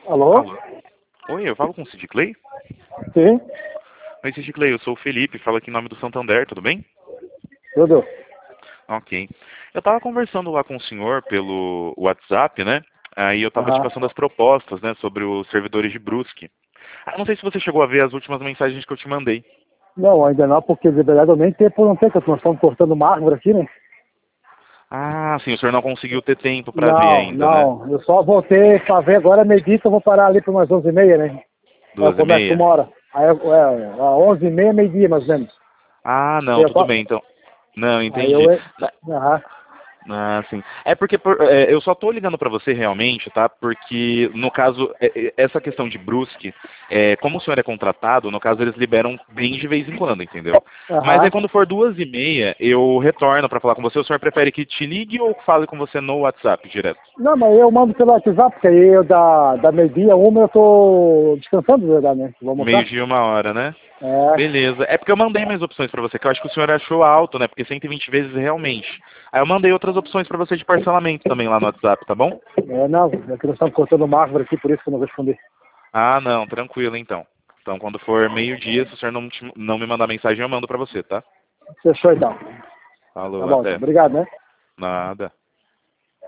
Alô? Alô? Oi, eu falo com o Sid Clay? Sim, Oi, Sid Clay, eu sou o Felipe, falo aqui em nome do Santander, tudo bem? tudo. Ok. Eu tava conversando lá com o senhor pelo WhatsApp, né? Aí eu tava te Aham. passando as propostas, né, sobre os servidores de Brusque. Ah, não sei se você chegou a ver as últimas mensagens que eu te mandei. Não, ainda não, porque de verdade eu nem tempo não tem, porque nós estamos cortando uma árvore aqui, né? Ah, sim, o senhor não conseguiu ter tempo pra ver Não, ainda, né? não, eu só voltei pra ver agora, meio-dia, que eu vou parar ali por umas 11h30, né? Eu Duas e começo meia? 1 hora. Aí, 11h30, meio-dia, mais ou menos. Ah, Aí não, eu, tudo pa- bem, então. Não, aí eu, entendi. aham, Ah, sim. É porque eu só tô ligando pra você realmente, tá? Porque, no caso, essa questão de Brusque, como o senhor é contratado, no caso eles liberam bem de vez em quando, entendeu? Mas aí aham. quando for 2h30, eu retorno pra falar com você. O senhor prefere que te ligue ou fale com você no WhatsApp direto? Não, mas eu mando pelo WhatsApp, porque aí eu da meio-dia, 1 eu tô descansando, de verdade, né? Vou almoçar. Meio-dia, 1 hora, né? É, Beleza. É porque eu mandei mais opções pra você, que eu acho que o senhor achou alto, né? Porque 120 vezes realmente. Aí eu mandei outras opções pra você de parcelamento também lá no WhatsApp, tá bom? não, é que nós estamos cortando uma árvore aqui, por isso que eu não respondi. Ah, não, tranquilo então. Então, quando for meio-dia, se o senhor não me mandar mensagem, eu mando pra você, tá? Fechou então. Tá Falou, bom, então. até. Obrigado, né? Nada.